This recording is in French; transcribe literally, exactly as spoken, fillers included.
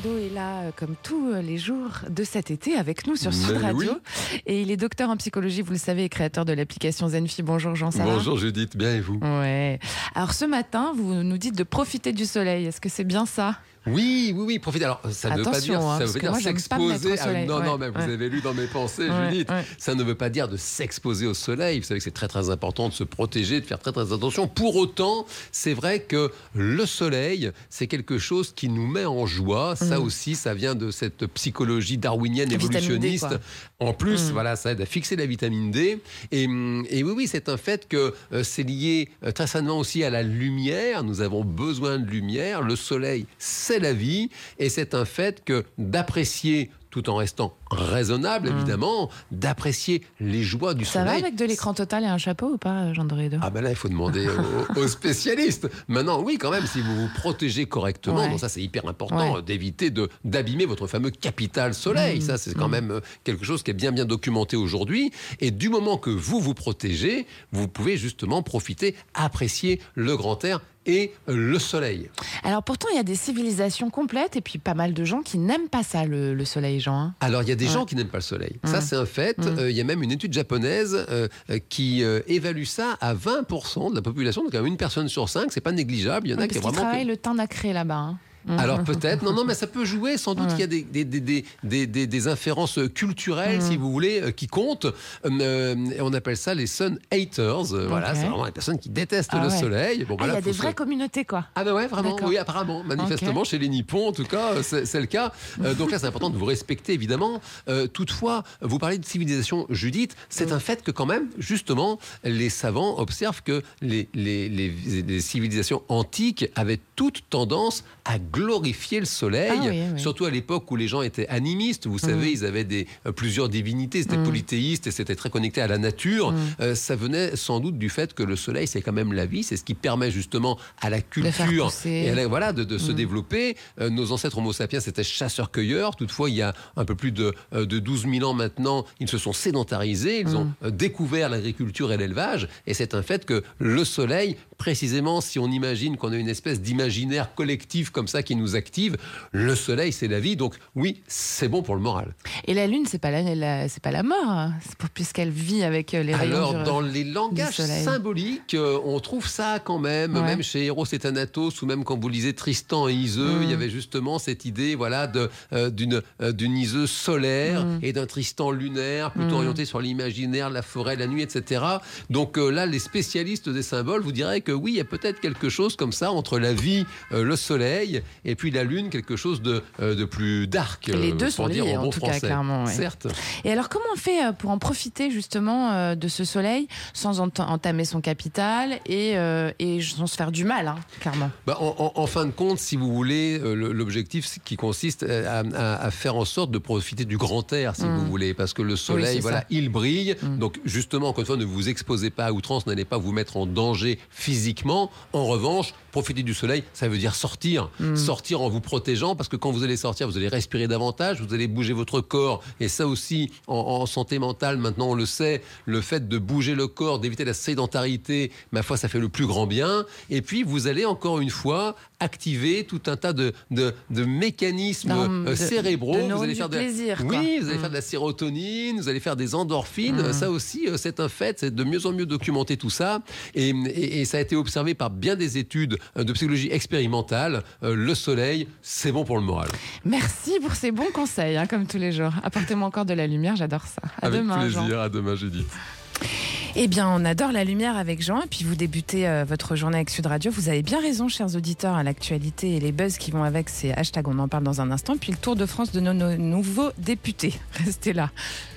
Leonardo est là, euh, comme tous les jours de cet été, avec nous sur Sud Radio. Oui. Et il est docteur en psychologie, vous le savez, et créateur de l'application Zenfi. Bonjour Jean, ça va ? Bonjour Judith, bien et vous ? Ouais. Alors ce matin, vous nous dites de profiter du soleil. Est-ce que c'est bien ça ? Oui, oui, oui, profitez. Alors, ça ne veut pas dire, hein, ça veut pas dire moi, s'exposer. Pas à... Non, ouais, non, mais ouais. vous avez lu dans mes pensées, ouais, Judith. Ouais. Ça ne veut pas dire de s'exposer au soleil. Vous savez que c'est très, très important de se protéger, de faire très, très attention. Pour autant, c'est vrai que le soleil, c'est quelque chose qui nous met en joie. Ça mmh. aussi, ça vient de cette psychologie darwinienne la évolutionniste. D, en plus, mmh. voilà, ça aide à fixer la vitamine D. Et, et oui, oui, c'est un fait que euh, c'est lié euh, très certainement aussi à la lumière. Nous avons besoin de lumière. Le soleil, c'est la vie. Et c'est un fait que d'apprécier, tout en restant raisonnable, mmh. évidemment, d'apprécier les joies du ça soleil. Ça va avec de l'écran total et un chapeau ou pas, Jean Dorédo ? Ah ben là, il faut demander aux, aux spécialistes. Maintenant, oui, quand même, si vous vous protégez correctement, ouais. donc ça, c'est hyper important ouais. d'éviter de, d'abîmer votre fameux capital soleil. Mmh. Ça, c'est quand mmh. même quelque chose qui est bien, bien documenté aujourd'hui. Et du moment que vous vous protégez, vous pouvez justement profiter, apprécier le grand air et le soleil. Alors pourtant, il y a des civilisations complètes et puis pas mal de gens qui n'aiment pas ça, le, le soleil, Jean. Hein. Alors, il y a des ouais. gens qui n'aiment pas le soleil. Mmh. Ça, c'est un fait. Mmh. Euh, il y a même une étude japonaise euh, qui euh, évalue ça à vingt pour cent de la population. Donc, une personne sur cinq, c'est pas négligeable. Il y en a ouais, qui parce vraiment... travaillent que... le teint nacré là-bas. Hein. Alors peut-être, non, non, mais ça peut jouer. Sans doute ouais. qu'il y a des, des, des, des, des, des inférences culturelles, mmh. si vous voulez, euh, qui comptent. Euh, on appelle ça les sun haters. Euh, okay. Voilà, c'est vraiment les personnes qui détestent ah, le ouais. soleil. Bon, ah, il voilà, y a des se... vraies communautés, quoi. Ah ben ouais, vraiment. D'accord. Oui, apparemment, manifestement, okay. chez les Nippons, en tout cas, c'est, c'est le cas. Euh, donc là, c'est important de vous respecter, évidemment. Euh, toutefois, vous parlez de civilisation, Judith. C'est mmh. un fait que quand même, justement, les savants observent que les, les, les, les civilisations antiques avaient toute tendance à glorifier le soleil, ah oui, oui. surtout à l'époque où les gens étaient animistes. Vous savez, mmh. ils avaient des, euh, plusieurs divinités, c'était mmh. polythéistes et c'était très connecté à la nature. Mmh. Euh, ça venait sans doute du fait que le soleil, c'est quand même la vie, c'est ce qui permet justement à la culture et à la, voilà, de, de mmh. se développer. Euh, nos ancêtres Homo sapiens, c'était chasseurs-cueilleurs. Toutefois, il y a un peu plus de, euh, de douze mille ans maintenant, ils se sont sédentarisés, ils mmh. ont euh, découvert l'agriculture et l'élevage. Et c'est un fait que le soleil, précisément, si on imagine qu'on a une espèce d'imaginaire collectif comme ça qui nous active, le soleil, c'est la vie. Donc oui, c'est bon pour le moral. Et la lune, c'est pas la, la c'est pas la mort, hein. C'est pour, puisqu'elle vit avec les rayons Alors, du, dans les langages symboliques, euh, on trouve ça quand même, ouais. même chez Eros et Thanatos, ou même quand vous lisez Tristan et Iseux, mmh. il y avait justement cette idée, voilà, de, euh, d'une, euh, d'une Iseux solaire mmh. et d'un Tristan lunaire, plutôt mmh. orienté sur l'imaginaire, la forêt, la nuit, et cetera. Donc euh, là, les spécialistes des symboles vous diraient que oui, il y a peut-être quelque chose comme ça entre la vie, euh, le soleil, et puis la lune, quelque chose de, euh, de plus dark. Les deux euh, sont dire liés, en, en bon tout français. cas, clairement. Ouais. Certes. Et alors, comment on fait pour en profiter justement euh, de ce soleil sans ent- entamer son capital et, euh, et sans se faire du mal, hein, clairement bah, en, en, en fin de compte, si vous voulez, euh, l'objectif qui consiste à, à, à faire en sorte de profiter du grand air, si mmh. vous voulez, parce que le soleil, oui, voilà, ça. il brille. Mmh. Donc, justement, encore une fois, ne vous exposez pas à outrance, n'allez pas vous mettre en danger physiquement. En revanche, profiter du soleil, ça veut dire sortir. Mmh. Sortir en vous protégeant, parce que quand vous allez sortir, vous allez respirer davantage, vous allez bouger votre corps. Et ça aussi, en, en santé mentale, maintenant on le sait, le fait de bouger le corps, d'éviter la sédentarité, ma foi, ça fait le plus grand bien. Et puis, vous allez encore une fois activer tout un tas de, de, de mécanismes non, euh, cérébraux. De, de vous allez faire de plaisir, oui, quoi. vous allez mmh. faire de la sérotonine, vous allez faire des endorphines. Mmh. Ça aussi, euh, c'est un fait. C'est de mieux en mieux documenté tout ça. Et, et, et ça a été observé par bien des études de psychologie expérimentale. Euh, le soleil, c'est bon pour le moral. Merci pour ces bons conseils, hein, comme tous les jours. Apportez-moi encore de la lumière, j'adore ça. À avec demain, plaisir, Jean. À demain, Judith. Eh bien, on adore la lumière avec Jean. Et puis, vous débutez euh, votre journée avec Sud Radio. Vous avez bien raison, chers auditeurs, à l'actualité et les buzz qui vont avec. C'est hashtag, on en parle dans un instant. Puis le Tour de France de nos, nos nouveaux députés. Restez là.